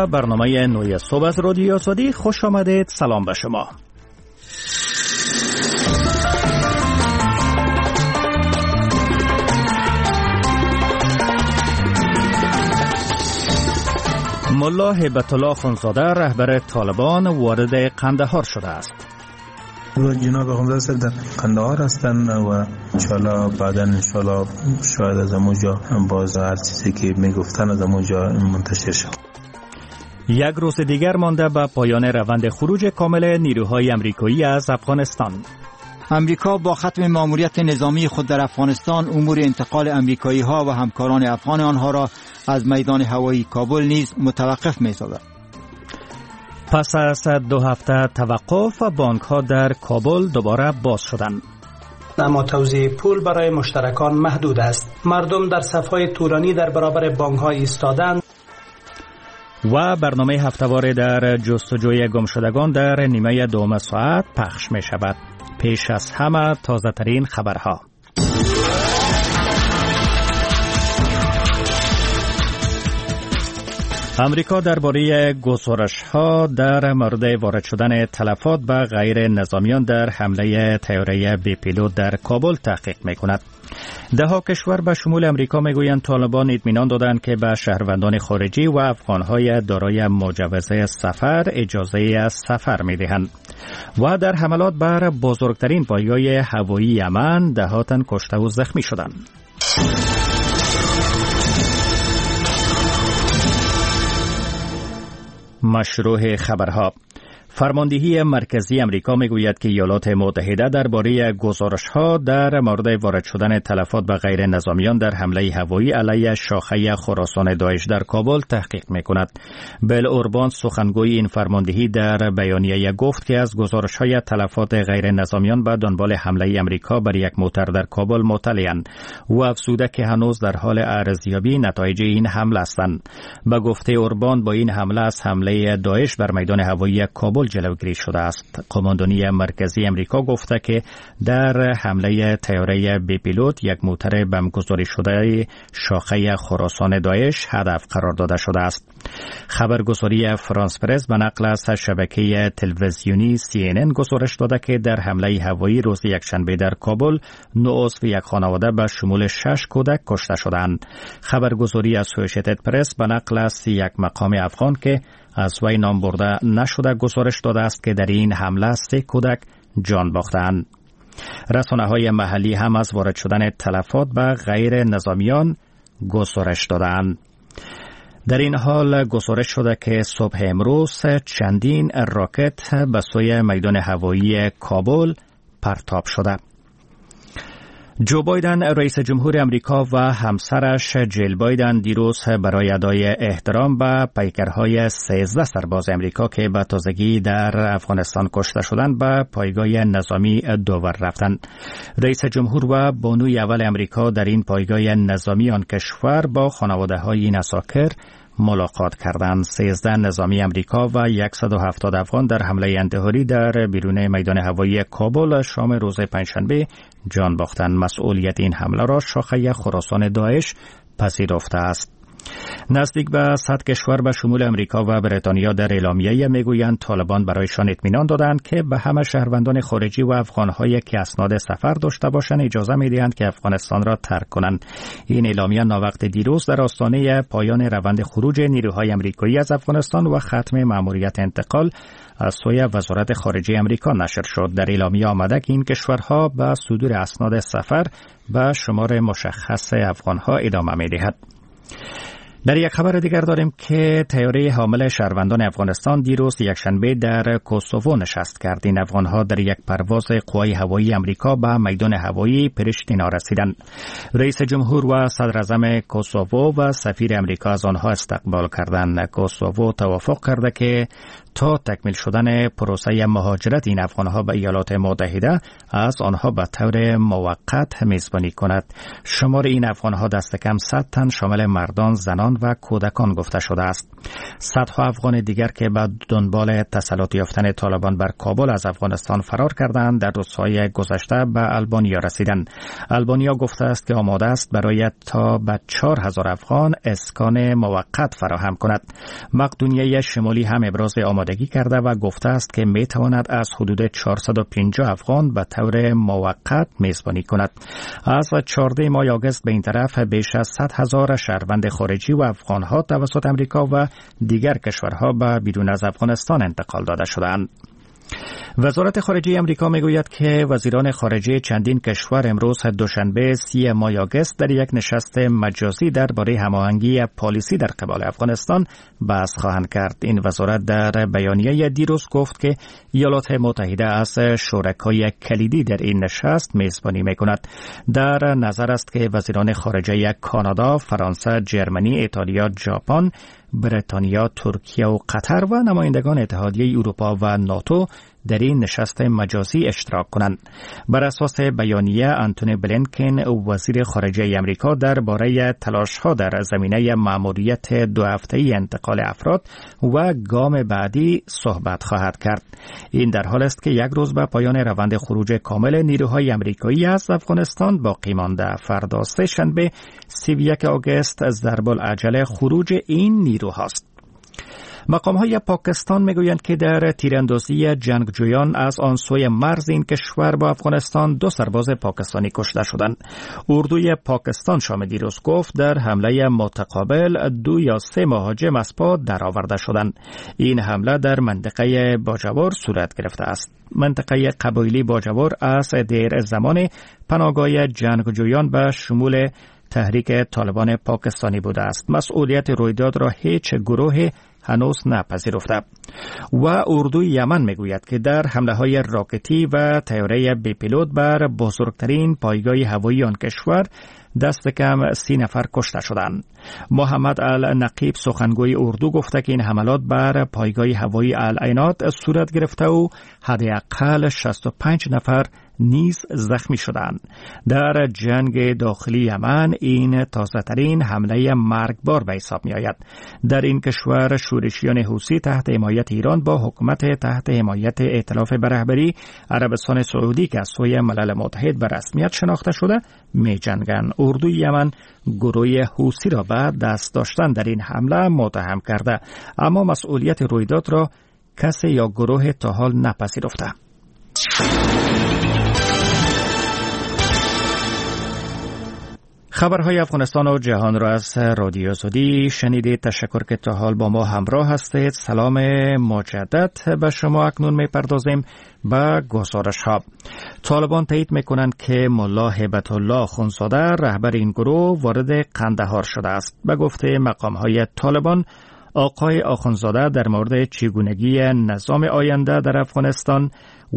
به برنامه نوی صبح از رادیو آزادی خوش آمدید. سلام به شما. ملا هیبت الله خونزاده رهبر طالبان وارد قندهار شده است. جناب خونزاده صاحب در قندهار هستند و انشاءالله بعدا انشاءالله شاید از اونجا باز هر چیزی که میگفتن از اونجا منتشر شد. یک روز دیگر مانده به پایان روند خروج کامل نیروهای امریکایی از افغانستان. امریکا با ختم ماموریت نظامی خود در افغانستان امور انتقال امریکایی ها و همکاران افغان آنها را از میدان هوایی کابل نیز متوقف می‌سازد. پس از 2 هفته توقف بانک ها در کابل دوباره باز شدند. اما توزیع پول برای مشترکان محدود است. مردم در صف‌های طولانی در برابر بانک ها ایستادند. و برنامه هفته‌وار در جستجوی گمشدگان در نیمه دوم ساعت پخش می شود. پیش از همه تازه ترین خبرها. امریکا درباره گزارش‌ها در مورد وارد شدن تلفات به غیر نظامیان در حمله طیاره بی پیلوت در کابل تحقیق می‌کند. ده‌ها کشور به شمول امریکا میگویند طالبان اطمینان دادند که به شهروندان خارجی و افغان‌های دارای مجوز سفر اجازه از سفر می‌دهند. و در حملات بر بزرگترین پایگاه هوایی یمن ده‌ها تن کشته و زخمی شدند. مشروع خبرها. فرماندهی مرکزی امریکا میگوید که ایالات متحده درباره گزارش‌ها در مورد وارد شدن تلفات به غیر نظامیان در حمله هوایی علیه شاخه خراسان داعش در کابل تحقیق می‌کند. بل اوربان سخنگوی این فرماندهی در بیانیه گفت که از گزارش‌های تلفات غیر نظامیان به دنبال حمله امریکا بر یک موتر در کابل مطلع‌اند و افزوده که هنوز در حال ارزیابی نتایج این حمله هستند. به گفته اوربان با این حمله از حمله داعش بر میدان هوایی کابل جلوگیری شده است. قماندانی مرکزی امریکا گفته که در حمله طیاره بی پیلوت یک موتر بمبگذاری شده شاخه خراسان داعش هدف قرار داده شده است. خبرگزاری فرانس پرس به نقل از شبکه تلویزیونی CNN گزارش داده که در حمله هوایی روز یکشنبه در کابل 9 عضو یک خانواده به شمول 6 کودک کشته شدند. خبرگزاری اسوسییتد پرس به نقل از یک مقام افغان که از وی نام برده نشده گزارش داده است که در این حمله 3 کودک جان باختند. رسانه‌های محلی هم از وارد شدن تلفات به غیر نظامیان گزارش دادند. در این حال گزارش شده که صبح امروز چندین راکت به سوی میدان هوایی کابل پرتاب شده. جو بایدن رئیس جمهور امریکا و همسرش جیل بایدن دیروز برای ادای احترام به پیکرهای 13 سرباز امریکا که به تازگی در افغانستان کشته شدند به پایگاه نظامی دوور رفتند. رئیس جمهور و بانوی اول امریکا در این پایگاه نظامی آن کشور با خانواده‌های این اساکر ملاقات کردند. 13 نظامی امریکا و 170 افغان در حمله انتحاری در بیرون میدان هوایی کابل شام روز پنجشنبه جان باختند. مسئولیت این حمله را شاخه خراسان داعش پذیرفته است. نزدیک به 100 کشور به شمول امریکا و بریتانیا در اعلامیه میگویند طالبان برایشان اطمینان دادند که به همه شهروندان خارجی و افغان‌هایی که اسناد سفر داشته باشند اجازه می‌دهند که افغانستان را ترک کنند. این اعلامیه ناوقت دیروز در آستانه پایان روند خروج نیروهای امریکایی از افغانستان و ختم مأموریت انتقال از سوی وزارت خارجه امریکا نشر شد. در اعلامیه آمده که این کشورها به صدور اسناد سفر به شمار مشخص افغان‌ها ادامه می‌دهد. در یک خبر دیگر داریم که طیاره حامل شهروندان افغانستان دیروز یکشنبه در کوسوو نشست کرد. این افغانها در یک پرواز قوای هوایی امریکا به میدان هوایی پریشتینا رسیدند. رئیس جمهور و صدر اعظم کوسوو و سفیر امریکا از آنها استقبال کردند. کوسوو توافق کرده که تا تکمیل شدن پروسه مهاجرت این افغانها به ایالات متحده از آنها به طور موقت میزبانی کند. شمار این افغانها دست کم 100 تن شامل مردان، زنان زنان و کودکان گفته شده است. صدها افغان دیگر که به دنبال تسلط یافتن طالبان بر کابل از افغانستان فرار کردند در روزهای گذشته به آلبانیا رسیدند. آلبانیا گفته است که آماده است برای تا به 4000 افغان اسکان موقت فراهم کند. مقدونیه شمالی هم ابراز آمادگی کرده و گفته است که می تواند از حدود 450 افغان به طور موقت میزبانی کند. از 14 ماه آگوست به این طرف بیش از 100,000 شهروند خارجی و افغان‌ها توسط امریکا و دیگر کشورها به بیرون از افغانستان انتقال داده شدند. وزارت خارجه امریکا میگوید که وزیران خارجه چندین کشور امروز دوشنبه 30 ماه آگوست در یک نشست مجازی درباره هماهنگی پالیسی در قبال افغانستان بحث خواهند کرد. این وزارت در بیانیه دیروز گفت که ایالات متحده از شرکای کلیدی در این نشست میزبانی میکند. در نظر است که وزیران خارجه کانادا، فرانسه، جرمنی، ایتالیا، ژاپن، بریتانیا، ترکیه و قطر و نمایندگان اتحادیه اروپا و ناتو در این نشست مجازی اشتراک کنند. بر اساس بیانیه آنتونی بلینکن وزیر خارجه امریکا درباره تلاش‌ها در زمینه مأموریت 2 هفته‌ای انتقال افراد و گام بعدی صحبت خواهد کرد. این در حال است که یک روز به پایان روند خروج کامل نیروهای امریکایی از افغانستان باقی مانده. فردا سه‌شنبه 31 آگوست از ضرب‌العجل خروج این نیروهاست. مقام‌های پاکستان میگویند که در تیراندازی جنگجویان از آن سوی مرز این کشور با افغانستان 2 سرباز پاکستانی کشته شدند. اردوی پاکستان شام دیروز گفت در حمله متقابل 2 یا 3 مهاجم از پا درآورده شدند. این حمله در منطقه باجوور صورت گرفته است. منطقه قبایلی باجوور از دیر زمان پناهگاه جنگجویان به شمول تحریک طالبان پاکستانی بوده است. مسئولیت رویداد را هیچ گروه هنوز نپذیرفته. و اردوی یمن میگوید که در حمله های راکتی و طیاره بی پیلوت بر بزرگترین پایگاه هوایی آن کشور دست کم 30 نفر کشته شدند. محمد النقیب سخنگوی اردو گفته که این حملات بر پایگاه هوایی العینات صورت گرفته و حداقل 65 نفر نیز زخمی شدند. در جنگ داخلی یمن این تازه‌ترین حمله مرگبار به حساب می‌آید. در این کشور شورشیان حوثی تحت حمایت ایران با حکومت تحت حمایت ائتلاف به رهبری عربستان سعودی که از سوی ملل متحد به رسمیت شناخته شده می‌جنگند. اردوی یمن گروه حوثی را به دست داشتن در این حمله متهم کرده، اما مسئولیت رویداد را کسی یا گروه تا حال نپذیرفته. خبرهای افغانستان و جهان را از رادیو آزادی شنیدید. تشکر که تا حال با ما همراه هستید. سلام مجدد به شما. اکنون می‌پردازیم به گزارش ها. طالبان تایید می‌کنند که ملا هیبت الله آخوندزاده رهبر این گروه وارد قندهار شده است. به گفته مقام‌های طالبان، آقای آخوندزاده در مورد چگونگی نظام آینده در افغانستان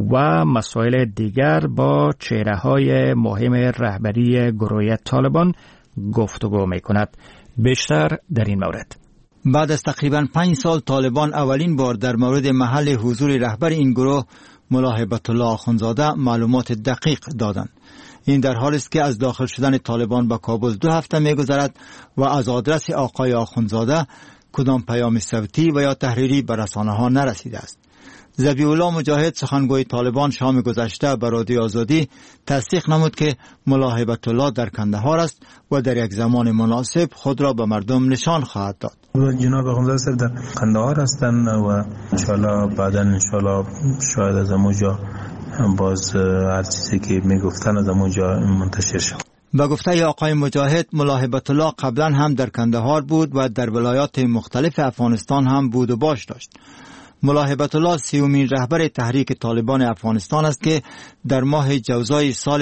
و مسائل دیگر با چهره‌های مهم رهبری گروه طالبان گفتگو می‌کند. بیشتر در این مورد. بعد از تقریباً 5 سال طالبان اولین بار در مورد محل حضور رهبر این گروه ملا هیبت الله آخوندزاده معلومات دقیق دادند. این در حالی است که از داخل شدن طالبان به کابل 2 هفته می‌گذرد و از آدرس آقای آخوندزاده کدام پیام صوتی و یا تحریری به رسانه‌ها نرسیده است. ذبیح الله مجاهد سخنگوی طالبان شام گذشته به رادیو آزادی تصدیق نمود که ملا هیبت الله در کندهار است و در یک زمان مناسب خود را به مردم نشان خواهد داد. جناب آخوندزاده صاحب در کندهار هستند و انشالله بعدا انشالله شاید از اونجا باز هر چیزی که میگفتن از اونجا منتشر شد. به گفته آقای مجاهد، ملا هیبت الله قبلا هم در کندهار بود و در ولایات مختلف افغانستان هم بود و باش داشت. ملا هیبت الله 30مین رهبر تحریک طالبان افغانستان است که در ماه جوزای سال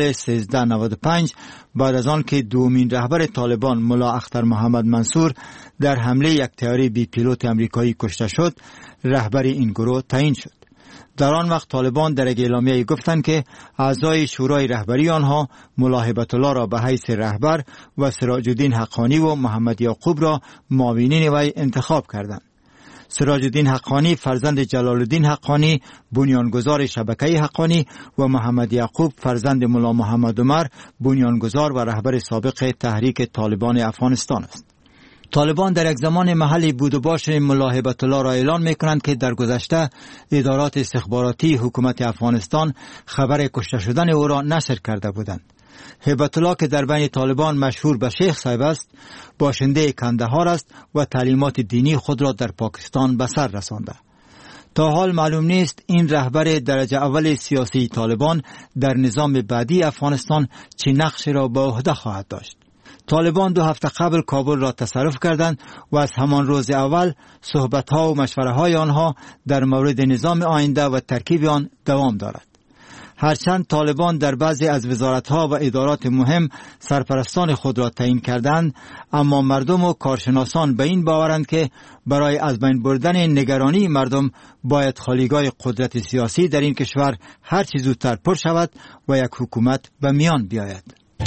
1395 بعد از آن که 2مین رهبر طالبان ملا اختر محمد منصور در حمله یک طیاره بی پیلوت امریکایی کشته شد، رهبر این گروه تعیین شد. در آن وقت طالبان در یک اعلامیه گفتند که اعضای شورای رهبری آنها ملا هیبت الله را به حیث رهبر و سراج الدین حقانی و محمد یعقوب را معاونین وی انتخاب کردند. سراج الدین حقانی فرزند جلال الدین حقانی، بنیانگذار شبکه حقانی، و محمد یعقوب فرزند ملا محمد عمر، بنیانگذار و رهبر سابق تحریک طالبان افغانستان است. طالبان در یک زمان محلی بود و باش ملا هیبت الله را اعلان میکنند که در گذشته ادارات استخباراتی حکومت افغانستان خبر کشته شدن او را نشر کرده بودند. هیبت الله که در بین طالبان مشهور به شیخ صاحب است، باشنده کندهار است و تعلیمات دینی خود را در پاکستان به سر رسانده. تا حال معلوم نیست این رهبر درجه اول سیاسی طالبان در نظام بعدی افغانستان چه نقشی را به عهده خواهد داشت. طالبان 2 هفته قبل کابل را تصرف کردند و از همان روز اول صحبت‌ها و مشوره‌های آنها در مورد نظام آینده و ترکیب آن دوام دارد. هرچند طالبان در بعضی از وزارت‌ها و ادارات مهم سرپرستان خود را تعیین کردند، اما مردم و کارشناسان به این باورند که برای از بین بردن نگرانی مردم باید خالیگاه قدرت سیاسی در این کشور هر چه زودتر پر شود و یک حکومت به میان بیاید.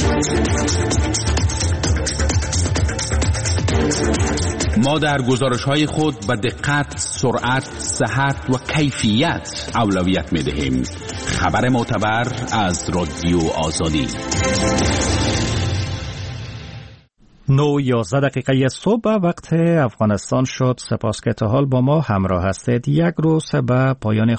ما در گزارش‌های خود به دقت، سرعت، صحت و کیفیت اولویت می‌دهیم. خبر معتبر از رادیو آزادی. 9:11 صبح وقت افغانستان شد. سپاس که تا حال با ما همراه هستید. یک روز به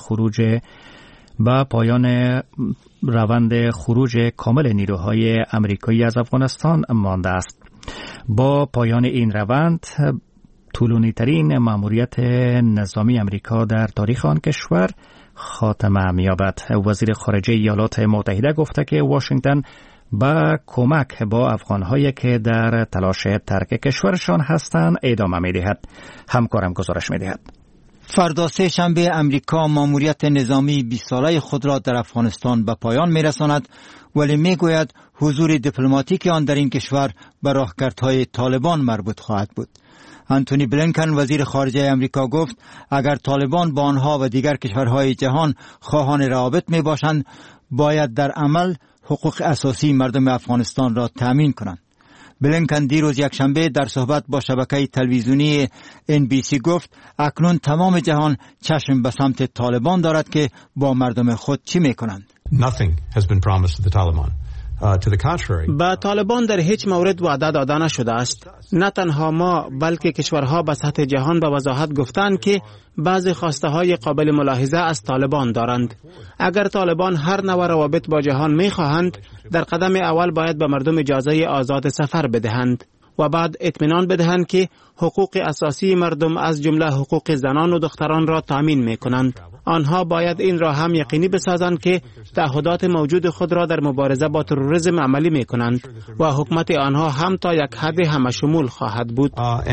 پایان روند خروج کامل نیروهای آمریکایی از افغانستان مانده است. با پایان این روند طولانی ترین مأموریت نظامی آمریکا در تاریخ آن کشور خاتمه می‌یابد. وزیر خارجه ایالات متحده گفته که واشنگتن با کمک با افغان‌هایی که در تلاش ترک کشورشان هستند ادامه می‌دهد. همکارم گزارش می‌دهد. فردا سه شنبه امریکا مأموریت نظامی 20 ساله خود را در افغانستان به پایان می‌رساند، ولی می‌گوید حضور دیپلماتیک آن در این کشور به راهکردهای طالبان مربوط خواهد بود. انتونی بلینکن وزیر خارجه امریکا گفت اگر طالبان با آنها و دیگر کشورهای جهان خواهان روابط می باشند، باید در عمل حقوق اساسی مردم افغانستان را تأمین کنند. بلینکن دیروز یکشنبه در صحبت با شبکه تلویزیونی NBC گفت اکنون تمام جهان چشم به سمت طالبان دارد که با مردم خود چی می کنند. Nothing has been promised to the Taliban. به طالبان در هیچ مورد وعده داده نشده است. نه تنها ما بلکه کشورها به سطح جهان به وضاحت گفتند که بعضی خواسته های قابل ملاحظه از طالبان دارند. اگر طالبان هر نوع روابط با جهان می خواهند، در قدم اول باید به مردم اجازه آزاد سفر بدهند و بعد اطمینان بدهند که حقوق اساسی مردم از جمله حقوق زنان و دختران را تامین می کنند. آنها باید این را هم یقینی بسازند که تعهدات موجود خود را در مبارزه با تروریسم عملی می کنند و حکومت آنها هم تا یک حد همشمول خواهد بود.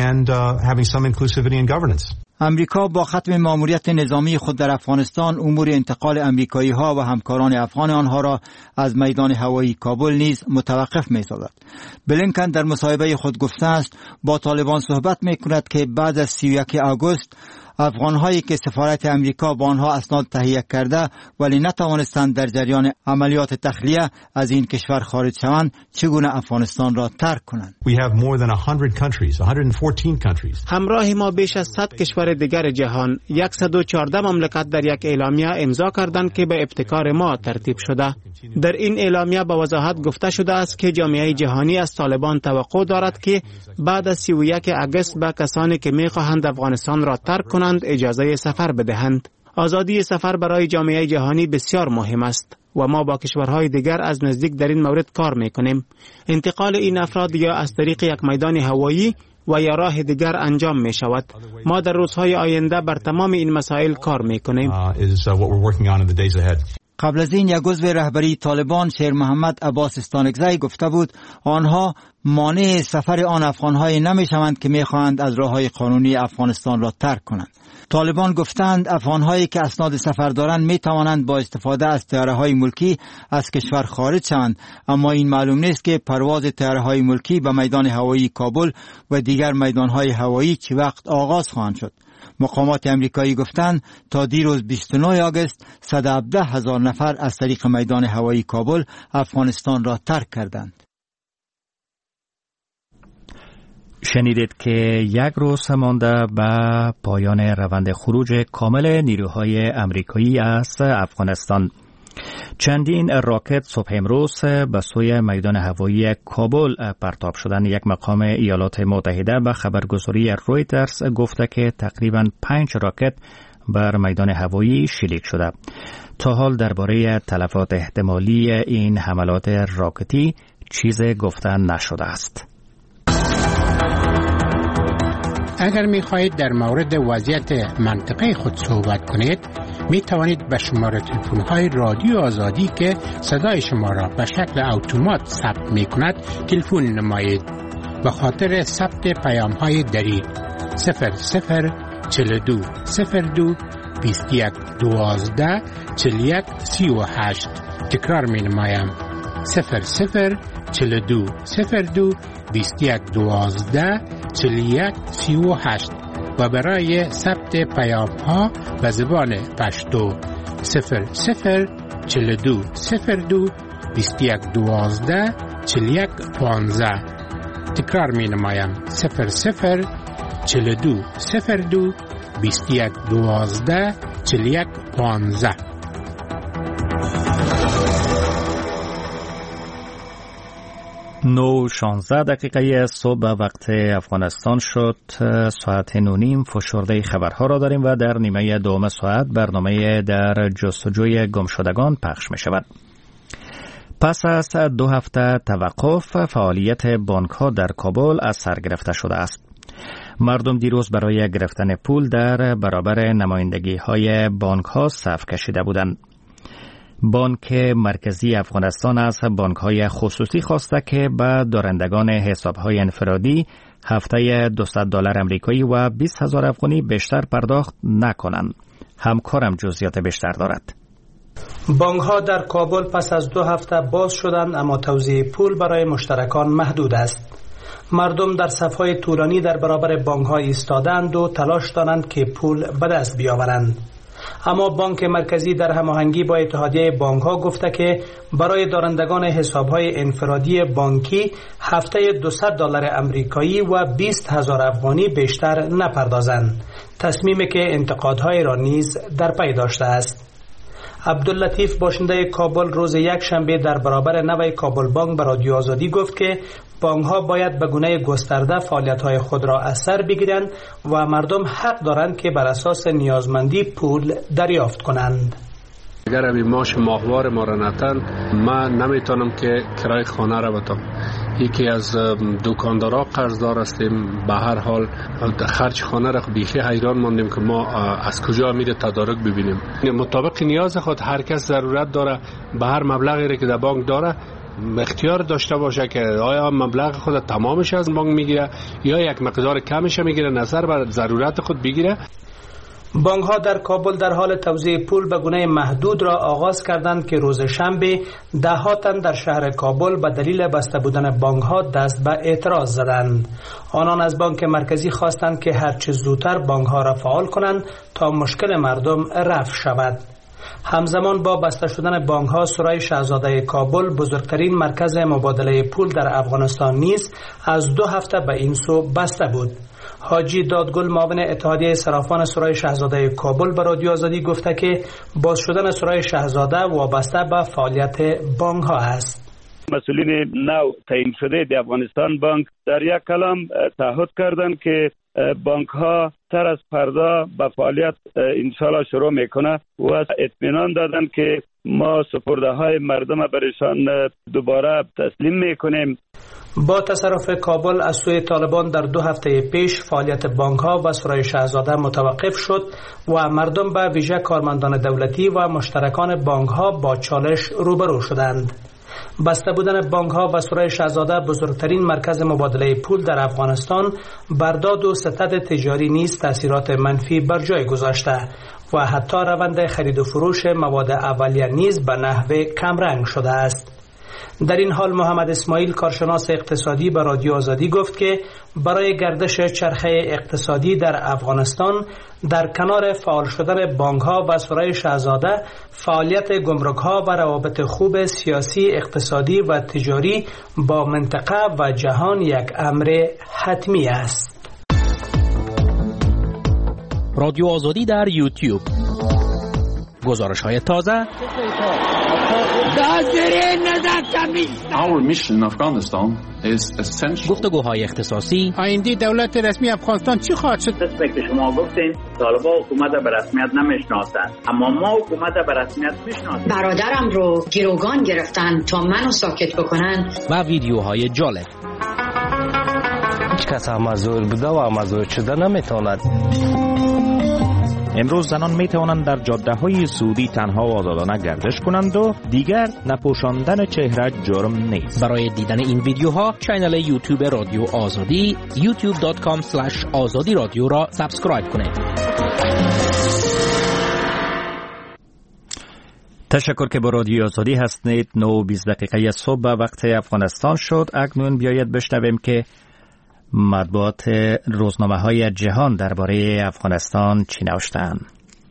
امریکا با ختم مأموریت نظامی خود در افغانستان امور انتقال امریکایی ها و همکاران افغان آنها را از میدان هوایی کابل نیز متوقف می سازد. بلینکن در مصاحبه خود گفته است با طالبان صحبت می کند که بعد از 31 آگوست افغان‌هایی که سفارت امریکا با آنها اسناد تهیه کرده ولی نتوانستند در جریان عملیات تخلیه از این کشور خارج شوند چگونه افغانستان را ترک کنند. همراه ما بیش از 100 کشور دیگر جهان 114 مملکت در یک اعلامیه امضا کردند که به ابتکار ما ترتیب شده. در این اعلامیه به وضاحت گفته شده است که جامعه جهانی از طالبان توقع دارد که بعد از 31 آگوست به کسانی که می‌خواهند افغانستان را ترک کنند اجازه سفر بدهند. آزادی سفر برای جامعه جهانی بسیار مهم است و ما با کشورهای دیگر از نزدیک در این مورد کار می‌کنیم. انتقال این افراد یا از طریق یک میدان هوایی و یا راه دیگر انجام می شود. ما در روزهای آینده بر تمام این مسائل کار می‌کنیم. قبل از این یک عضو رهبری طالبان شیر محمد عباس استانکزی گفته بود آنها مانع سفر آن افغان‌های نمی‌شوند که می‌خواهند از راه‌های قانونی افغانستان را ترک کنند. طالبان گفتند افغان‌هایی که اسناد سفر دارند می‌توانند با استفاده از طیاره‌های ملکی از کشور خارج شوند، اما این معلوم نیست که پرواز طیاره‌های ملکی به میدان هوایی کابل و دیگر میدان‌های هوایی چه وقت آغاز خواهند شد. مقامات امریکایی گفتند تا دیروز 29 آگوست 117,000 نفر از طریق میدان هوایی کابل افغانستان را ترک کردند. شنیدید که یک روز مانده به پایان روند خروج کامل نیروهای آمریکایی از افغانستان. چندین راکت صبح امروز به سوی میدان هوایی کابل پرتاب شدند. یک مقام ایالات متحده به خبرگزاری رویترز گفته که تقریباً 5 راکت بر میدان هوایی شلیک شده. تا حال درباره تلفات احتمالی این حملات راکتی چیزی گفته نشده است. اگر می خواهید در مورد وضعیت منطقه خود صحبت کنید، می توانید به شماره تلفن های رادیو آزادی که صدای شما را به شکل اتومات ثبت می کند تلفن نمایید. به خاطر ثبت پیام های دریغ 0042 02 21 12 41 38. تکرار می نمایم 0042 02 21 12 41 38 و برای ثبت پیام ها به زبان پشتو 0042 02 21 12 41 15. تکرار می نمایم 0042 02 21 12 41 15. 9:16 صبح وقت افغانستان شد. ساعت 9:30 فشرده خبرها را داریم و در نیمه دوم ساعت برنامه در جستجوی گمشدگان پخش می شود. پس از 2 هفته توقف فعالیت بانک ها در کابل از سر گرفته شده است. مردم دیروز برای گرفتن پول در برابر نمایندگی های بانک ها صف کشیده بودند. بانک مرکزی افغانستان از بانک های خصوصی خواسته که به دارندگان حساب های انفرادی هفته $200 امریکایی و 20,000 افغانی بیشتر پرداخت نکنند. همکارم جزئیات بیشتر دارد. بانک ها در کابل پس از 2 هفته باز شدند، اما توزیع پول برای مشترکان محدود است. مردم در صف‌های طولانی در برابر بانک ها ایستادند و تلاش دارند که پول به دست بیاورند. اما بانک مرکزی در هماهنگی با اتحادیه بانک ها گفته که برای دارندگان حساب های انفرادی بانکی هفته $200 امریکایی و 20,000 افغانی بیشتر نپردازند، تصمیمی که انتقادهای را نیز در پی داشته است. عبداللطیف باشنده کابل روز یک شنبه در برابر نوی کابل بانک به رادیو آزادی گفت که بانک ها باید به گونه گسترده فعالیت های خود را از سر بگیرند و مردم حق دارند که بر اساس نیازمندی پول دریافت کنند. اگر امی ماش ماهوار ما را نتن، من نمیتونم که کرای خانه را بدم. یکی از دکاندارا قرضدار هستیم. به هر حال خرج خانه را بیخی حیران ماندیم که ما از کجا میره تدارک ببینیم. مطابق نیاز خود هر کس ضرورت داره به هر مبلغی که در بانک داره اختیار داشته باشه که آیا مبلغ خود تمامش از بانک میگیره یا یک مقدار کمش میگیره، نظر بر ضرورت خود بگیره. بانک ها در کابل در حال توزیع پول به گونه محدود را آغاز کردند که روز شنبه ده‌ها تن در شهر کابل به دلیل بسته بودن بانک ها دست به اعتراض زدند. آنان از بانک مرکزی خواستند که هرچه زودتر بانک ها را فعال کنند تا مشکل مردم رفع شود. همزمان با بسته شدن بانک ها، سرای شاهزاده کابل بزرگترین مرکز مبادله پول در افغانستان نیز از 2 هفته به این سو بسته بود. حاجی دادگل معاون اتحادیه صرافان سرای شاهزاده کابل به رادیو آزادی گفته که باز شدن سرای شاهزاده وابسته به فعالیت بانک ها است. مسئولین نو تعیین شده در افغانستان بانک در یک کلام تعهد کردند که بانک ها تر از فردا به فعالیت انشالله شروع میکنه و اطمینان دادن که ما سپرده های مردم برشان دوباره تسلیم میکنیم. با تصرف کابل از سوی طالبان در 2 هفته پیش فعالیت بانک ها و سرای شاهزاده متوقف شد و مردم به ویژه کارمندان دولتی و مشترکان بانک ها با چالش روبرو شدند. بسته بودن بانک ها و سرای شاهزاده بزرگترین مرکز مبادله پول در افغانستان بر داد و ستد تجاری نیز تاثیرات منفی بر جای گذاشته و حتی روند خرید و فروش مواد اولیه نیز به نحو کمرنگ شده است. در این حال محمد اسماعیل کارشناس اقتصادی به رادیو آزادی گفت که برای گردش چرخه اقتصادی در افغانستان در کنار فعال شدن بانک ها و سرای شاهزاده، فعالیت گمرک ها و روابط خوب سیاسی، اقتصادی و تجاری با منطقه و جهان یک امر حتمی است. رادیو آزادی در یوتیوب، گزارش های تازه، گفتگوهای اختصاصی. آینده دولت رسمی افغانستان چی خواهد شد؟ قسمی که شما گفتین طالبان حکومت به رسمیت نمیشناسند، اما ما حکومت به رسمیت میشناسیم. برادرم رو گروگان گرفتن تا منو ساکت بکنن. و ویدیوهای جالب. هیچ کس مزور بوده و مزور شده نمیتواند. امروز زنان می توانند در جاده‌های سعودی تنها و آزادانه گردش کنند و دیگر نپوشاندن چهره جرم نیست. برای دیدن این ویدیوها کانال یوتیوب رادیو آزادی youtube.com/azadi رادیو را سابسکرایب کنید. تشکر که با رادیو آزادی هستید. 9:20 صبح وقت افغانستان شد. اکنون بیایید بشنویم که مطبوعات روزنامه‌های جهان درباره افغانستان چی نوشتند.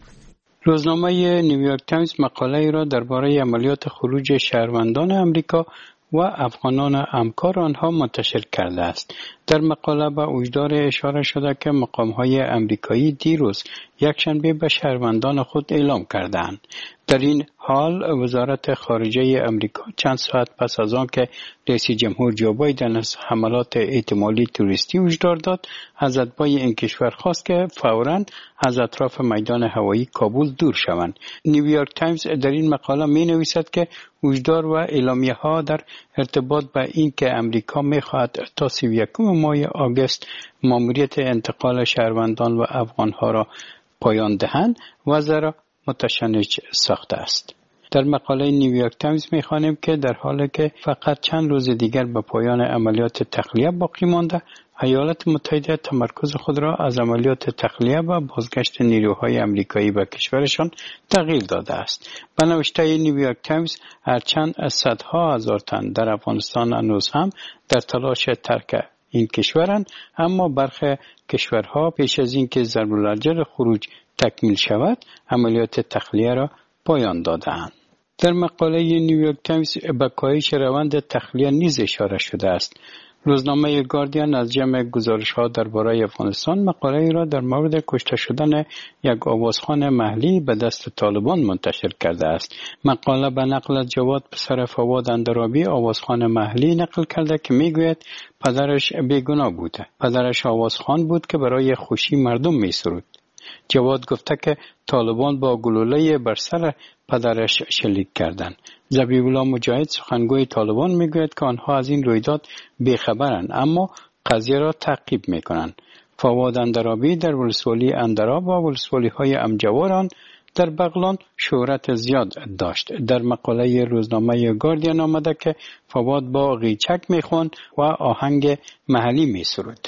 روزنامه نیویورک تایمز مقاله را درباره عملیات خروج شهروندان امریکا و افغانان همکار آنها منتشر کرده است. در مقاله به وجدار اشاره شده که مقام‌های امریکایی دیروز یکشنبه به شهروندان خود اعلام کردند. در این حال وزارت خارجه امریکا چند ساعت پس از آن که رئیس جمهور جو بایدن از حملات احتمالی توریستی هشدار داد، از اتباع این کشور خواست که فوراً از اطراف میدان هوایی کابل دور شوند. نیویورک تایمز در این مقاله می نویسد که هشدار و اعلامیه ها در ارتباط با این که امریکا می خواهد تا 31 ماه آگوست ماموریت انتقال شهروندان و افغانها را پایان دهند وضع را متشنج ساخته است. در مقاله نیویورک تایمز می‌خوانیم که در حالی که فقط چند روز دیگر به پایان عملیات تخلیه باقی مانده، ایالات متحده تمرکز خود را از عملیات تخلیه و بازگشت نیروهای امریکایی به کشورشان تغییر داده است. به نوشته نیویورک تایمز، هرچند صدها هزار تن در افغانستان هنوز هم در تلاش ترک این کشورند، اما برخی کشورها پیش از اینکه ضرب الاجل خروج تکمیل شود عملیات تخلیه را پایان داده‌اند. در مقاله نیویورک تایمز به کاهش روند تخلیه نیز اشاره شده است. روزنامه گاردین از جمع گزارش‌ها درباره افغانستان مقاله را در مورد کشته شدن یک آوازخوان محلی به دست طالبان منتشر کرده است. مقاله به نقل از جواد پسر فواد اندرابی آوازخوان محلی نقل کرده که میگوید پدرش بیگناه بوده. پدرش آوازخوان بود که برای خوشی مردم میسرود. جواد گفته که طالبان با گلوله بر سر پدرش شلیک کردند. ذبیح الله مجاهد سخنگوی طالبان میگوید که آنها از این رویداد بیخبرند اما قضیه را تعقیب میکنند. فواد اندرابی در ولسوالی اندراب و ولسوالی‌های امجواران در بغلان شهرت زیاد داشت. در مقاله روزنامه گاردین آمده که فواد با قیچک میخواند و آهنگ محلی میسرود.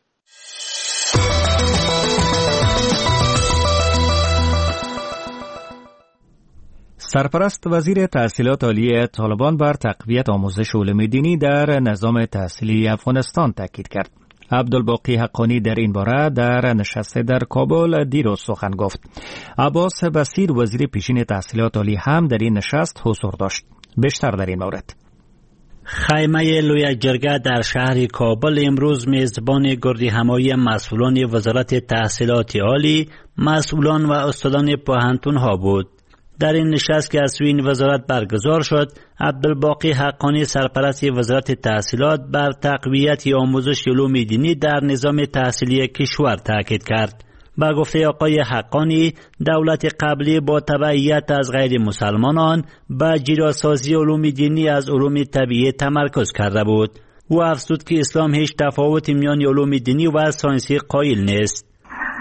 سرپرست وزیر تحصیلات عالی طالبان بر تقویت آموزش علوم دینی در نظام تحصیلی افغانستان تاکید کرد. عبدالباقی حقانی در این باره در نشست در کابل دیروز سخن گفت. عباس بصیر وزیر پیشین تحصیلات عالی هم در این نشست حضور داشت. بیشتر در این مورد. خیمه لوی جرگه در شهر کابل امروز میزبان گردی همایی مسئولان وزارت تحصیلات عالی، مسئولان و استادان پوهنتون ها بود. در این نشست که از سوی این وزارت برگزار شد، عبدالباقی حقانی سرپرست وزارت تحصیلات بر تقویت آموزش علوم دینی در نظام تحصیلی کشور تاکید کرد. با گفته آقای حقانی، دولت قبلی با تبعیت از غیر مسلمانان به جداسازی علوم دینی از علوم طبیعی تمرکز کرده بود. او افزود که اسلام هیچ تفاوت میان علوم دینی و ساینسی قائل نیست.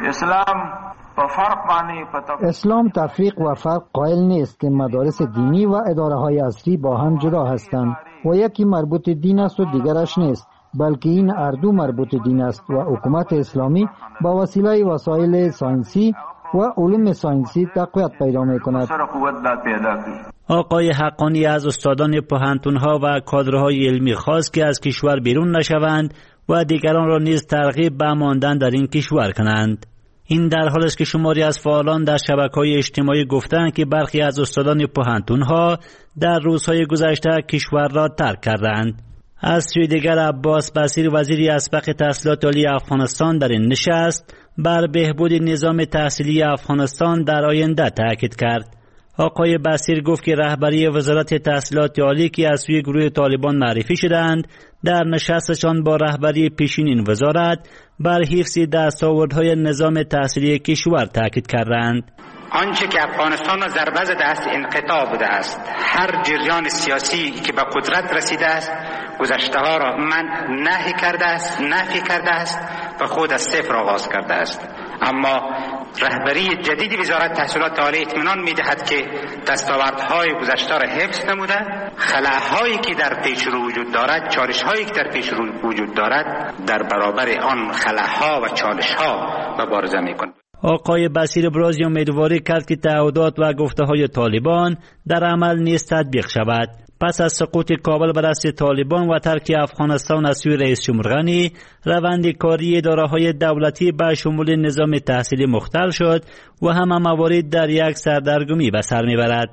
اسلام تفریق و فرق قائل نیست که مدارس دینی و اداره های عصری با هم جدا هستند و یکی مربوط دین است و دیگرش نیست، بلکه این اردو مربوط دین است و حکومت اسلامی با وسیله وسایل ساینسی و علوم ساینسی تقویت پیدا می کند. آقای حقانی از استادان پوهنتون‌ها و کادرهای علمی خواست که از کشور بیرون نشوند و دیگران را نیز ترغیب به ماندن در این کشور کنند. این در حالی است که شماری از فعالان در شبکه‌های اجتماعی گفتند که برخی از استادان پوهنتون‌ها در روزهای گذشته کشور را ترک کردند. از سوی دیگر عباس بصیر وزیر اسبق تحصیلات عالی افغانستان در این نشست بر بهبود نظام تحصیلی افغانستان در آینده تاکید کرد. آقای بصیر گفت که رهبری وزارت تحصیلات عالی که از سوی گروه طالبان معرفی شدند در نشستشان با رهبری پیشین این وزارت بر حفظ دستاوردهای نظام تحصیلی کشور تاکید کردند. آنچه که افغانستان را ضربه زده است انقطاع بوده است. هر جریان سیاسی که به قدرت رسیده است گذشته ها را نفی کرده است و خود از صفر آغاز کرده است. اما رهبری جدید وزارت تحصیلات عالی اطمینان می‌دهد که دستاوردهای گذشته را حفظ نموده، خلاهایی که در پیش رو وجود دارد، چالش‌هایی که در پیش رو وجود دارد در برابر آن خلاها و چالش‌ها مبارزه می‌کند. آقای بصیر ابراز امیدواری کرد که تعهدات و گفته‌های طالبان در عمل نیز تطبیق شود. پس از سقوط کابل به دست طالبان و ترک افغانستان از سوی رئیس جمهور غنی، روند کاری اداره‌های دولتی به شمول نظام تحصیلی مختل شد و همه موارد در یک سردرگمی به سر می‌برد.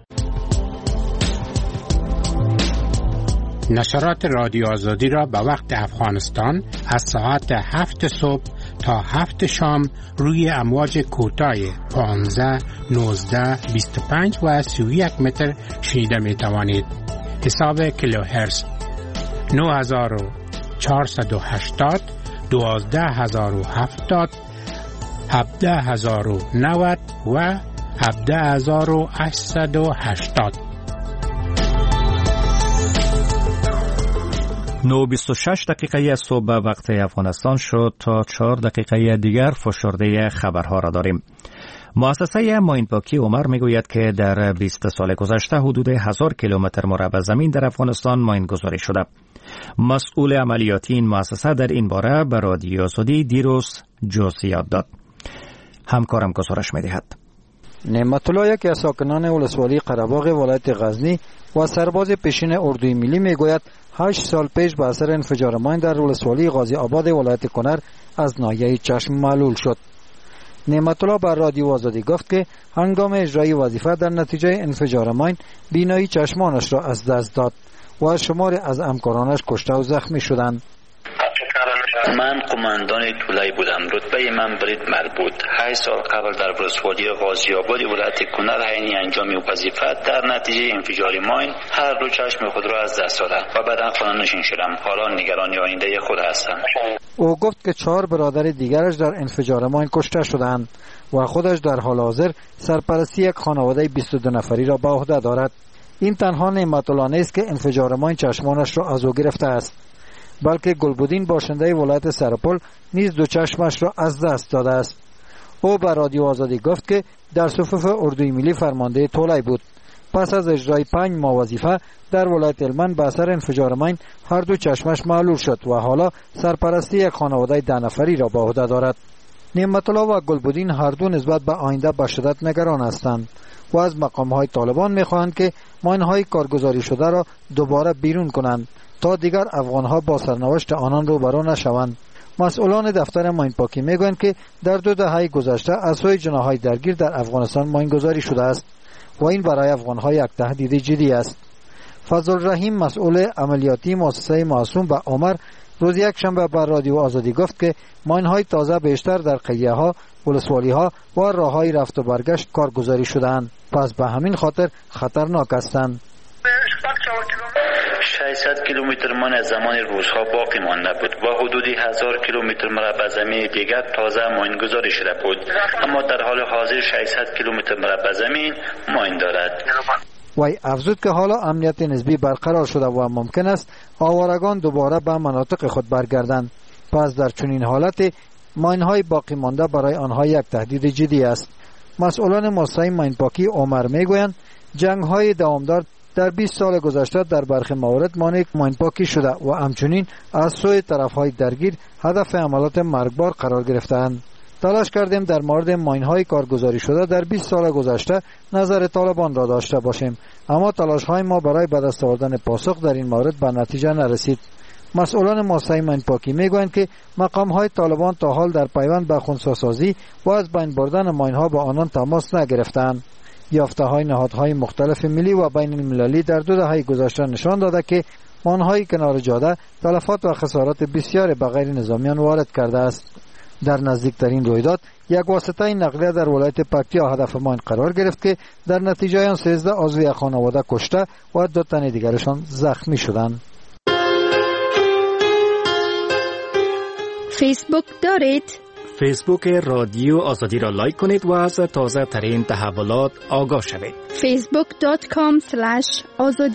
نشرات رادیو آزادی را به وقت افغانستان از ساعت 7 صبح تا 7 شام روی امواج کوتاه 15, 19, 25 و 31 متر شنیده می توانید. حساب کیلوهرتز 9480, 12070, 17090 و 17880. 9:26 دقیقه صبح وقت افغانستان شد. تا 4 دقیقه دیگر فشرده خبرها را داریم. مؤسسه ماین پاکی عمر میگوید که در 20 سال گذشته حدود 1000 کیلومتر مربع زمین در افغانستان ماین گذاری شده. مسئول عملیاتی این مؤسسه در این باره به رادیو آزادی دیروز جزئیات داد. همکارم گزارش می‌دهد. نعمت الله یکی از ساکنان ولسوالی قره‌باغ ولایت غزنی و سرباز پیشین اردوی ملی میگوید 8 سال پیش به اثر انفجار ماین در ولسوالی غازی آباد ولایت کنر از ناحیه چشم معلول شد. نعمت الله بر رادیو آزادی گفت که هنگام اجرای وظیفه در نتیجه انفجار ماین بینایی چشمانش را از دست داد و شماری از همکارانش کشته و زخمی شدند. من قماندان طولای بودم. رتبه من برید مربوط. 8 سال قبل در ولسوالی غازی آباد ولایت کنر حین انجام وظیفه در نتیجه انفجار ماین هر دو چشم خود را از دست دادم و بعدا خانه نشین شدم. حالا نگران آینده خود هستم. او گفت که 4 برادر دیگرش در انفجار ماین کشته شدند و خودش در حال حاضر سرپرستی یک خانواده 22 نفری را به عهده دارد. این تنها نعمت الله نیست که انفجار ماین چشمانش را از او گرفته است، بلکه گلبودین باشنده ولایت سرپل نیز دو چشمش را از دست داده است. او به رادیو آزادی گفت که در صفوف اردوی ملی فرمانده طولای بود. پس از اجرای 5 ماه وظیفه در ولایت هلمند به اثر انفجار ماین هر دو چشمش معلول شد و حالا سرپرستی یک خانواده 10 نفری را به عهده دارد. نعمت الله و گلبودین هر دو نسبت به آینده به شدت نگران هستند و از مقام‌های طالبان می‌خواهند که ماین‌های کارگزاری شده را دوباره بیرون کنند تا دیگر افغان‌ها با سرنوشت آنان روبرو نشوند. مسئولان دفتر ماین پاکی میگویند که در 2 دهه گذشته از سوی جناح‌های درگیر در افغانستان ماین گذاری شده است و این برای افغان‌ها یک تهدید جدی است. فضل الرحیم مسئول عملیاتی مؤسسه معصوم به عمر روز یک شنبه بر رادیو آزادی گفت که ماین‌های تازه بیشتر در قریه‌ها، ولسوالی‌ها و راه‌های رفت و برگشت کارگزاری شده‌اند، پس به همین خاطر خطرناک هستند. 600 کیلومتر مان از زمان روزها باقی مانده بود و حدود 1000 کیلومتر مربع زمین دیگر تازه ماین گذاری شده بود، اما در حال حاضر 600 کیلومتر مربع زمین ماین دارد. وی افزود که حالا امنیت نسبی برقرار شده و ممکن است آوارگان دوباره به مناطق خود برگردند. پس در چنین حالت ماین‌های باقی مانده برای آنها یک تهدید جدی است. مسئولان مؤسسه ماین پاکی عمر میگویند جنگ‌های دوامدار در 20 سال گذشته در برخی موارد مانع ماین پاکی شده و همچنین از سوی طرف‌های درگیر هدف حملات مرگبار قرار گرفتند. تلاش کردیم در مورد ماین‌های کارگزاری شده در 20 سال گذشته نظر طالبان را داشته باشیم، اما تلاش‌های ما برای به دست آوردن پاسخ در این مورد به نتیجه نرسید. مسئولان مؤسسه ماین پاکی میگویند که مقام‌های طالبان تا حال در پیوند به خنثی‌سازی و از بین بردن ماین‌ها با آنان تماس نگرفتند. یافته‌های نهادهای مختلف ملی و بین المللی در 2 دهه گذشته نشان داده که ماین‌های کنار جاده تلفات و خسارات بسیار به غیر نظامیان وارد کرده است. در نزدیکترین رویداد یک واسطه نقلیه در ولایت پکتیا هدف ماین قرار گرفت که در نتیجه آن 13 عضو یک خانواده کشته و 2 تن دیگرشان زخمی شدند. فیسبوک دارید؟ فیسبوک رادیو آزادی را لایک کنید و از تازه ترین تحولات آگاه شوید. facebook.com/azadi